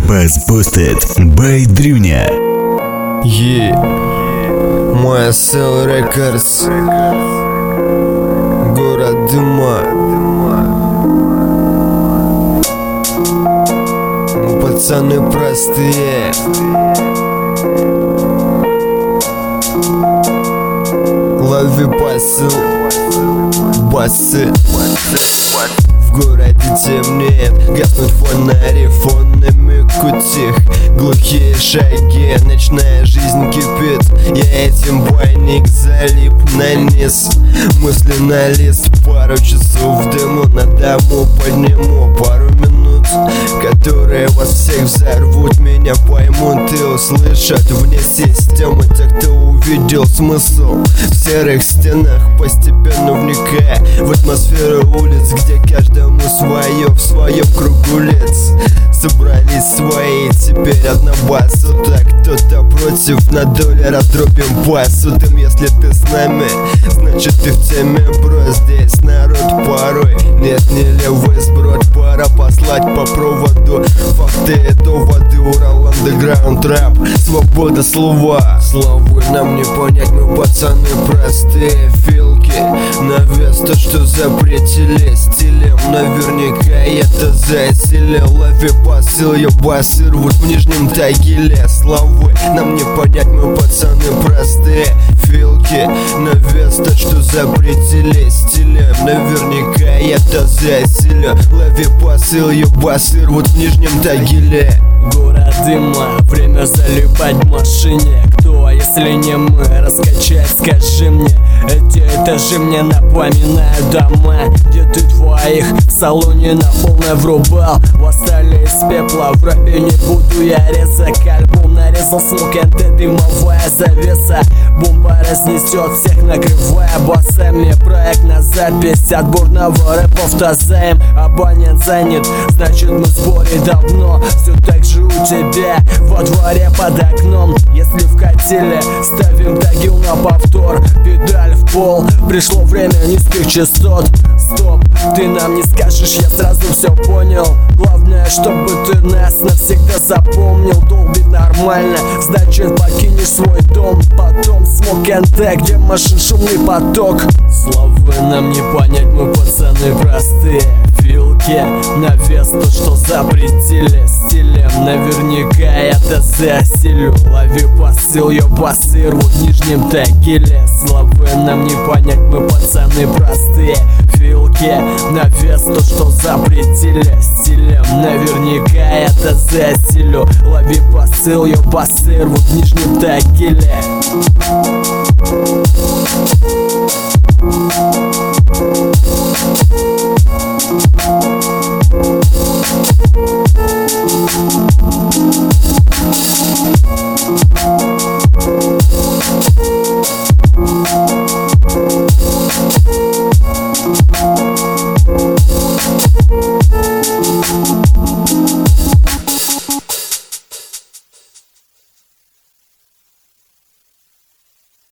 Bass Boosted by Drewnya. MSL Records, город дыма. Пацаны простые. Лови посыл, басы. В городе темнеет, гаснут фонари, фонами кутих. Глухие шаги, ночная жизнь кипит. Я этим бойник залип на низ. Мысли на лист, пару часов в дыму. На дому подниму пару минут, которые вас всех взорвут. Меня поймут и услышат вне системы. Те, кто увидел смысл в серых стенах, постепенно вникая в атмосферу улиц, где каждому свое в своем кругу лиц. Собрались свои, теперь одна баса. Так кто-то против, на доле раздробим басу. Дым, если ты с нами, значит ты в теме, бро. Здесь народ порой нет, не левый сброд. Пора послать по проводу факты и доводы. Урал, андеграунд, рэп, свобода слова. Славы нам не понять, мы пацаны простые. Филки на вес, то что запретили стилем. Наверняка это засилие. Лови посыл, басы рвут в Нижнем Тагиле. Славы нам не понять, мы пацаны простые. Филки на вес, то что запретили стилем. Наверняка это засилие. Лови посыл, басы рвут в Нижнем Тагиле. Город дыма, время залипать в машине. Кто, если не мы, раскачать, скажи мне. Эти этажи мне напоминают дома, где ты твоих в салоне на полной врубал. Восстали из пепла, в рэпе не буду я резать. Альбом нарезал смок, дымовая завеса. Бомба разнесет всех, накрывая басами. Проект на запись, отборного рэпа автозаем. Абонент занят, значит мы в сборе давно. Все так же у тебя во дворе под окном. Если вкатили, ставим тагил на повтор. Педаль в пол, пришло время низких частот. Стоп, ты нам не скажешь, я сразу все понял. Главное, чтобы ты нас навсегда запомнил. Долбит нормально, значит покинешь свой дом. Потом смог НТ, где машин шумный поток. Славы нам не понять, мы пацаны простые. Филки на вес, то что запретили стилем. Наверняка это засилю. Лови посыл, басы рвут в Нижнем Тагиле. Славы нам не понять, мы пацаны простые. Филки на вес, то что запретили стилем. Наверняка это засилю. Лови посыл, басы рвут в Нижнем Тагиле.